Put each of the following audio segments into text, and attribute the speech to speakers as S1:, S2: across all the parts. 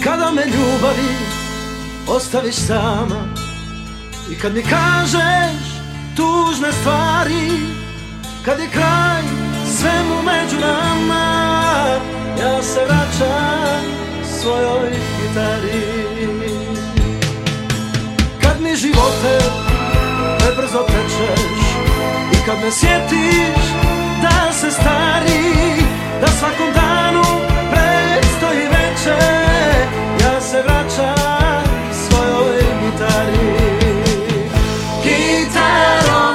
S1: Kada me ljubavi ostaviš sama i kad mi kažeš tužne stvari, kad je kraj svemu među nama, ja se vraćam svojoj gitari. Kad mi živote prebrzo tečeš i kad me sjetiš da se stari, da svakom danu predstoji veče, ja se vraćam svojoj gitari. Gitaro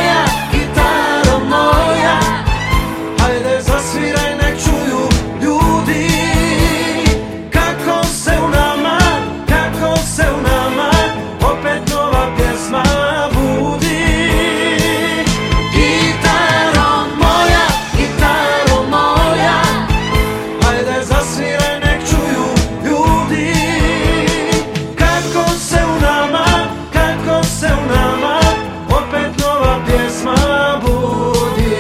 S1: moja, ajde zasviraj nek čuju ljudi kako se u nama opet nova pjesma budi. Gitaro moja, ajde zasviraj nek čuju ljudi kako se u nama opet nova pjesma budi.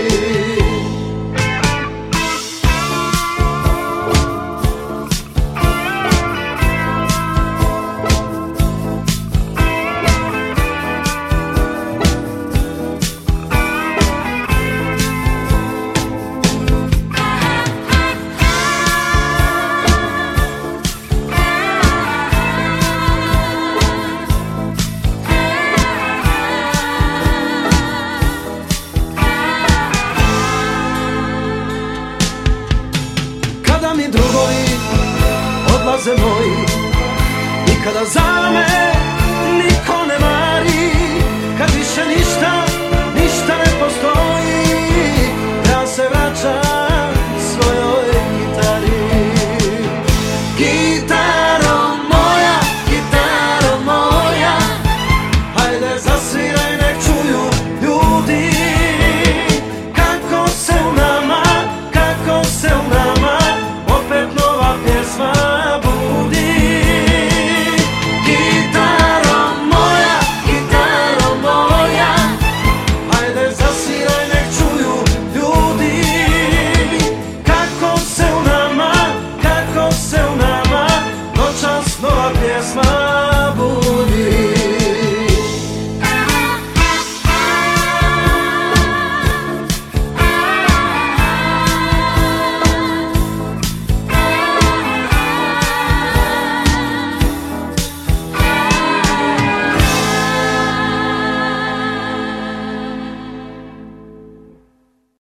S1: Kada mi drugovi odlaze moji i kada za me niko ne mari, kad više ništa ne postoji,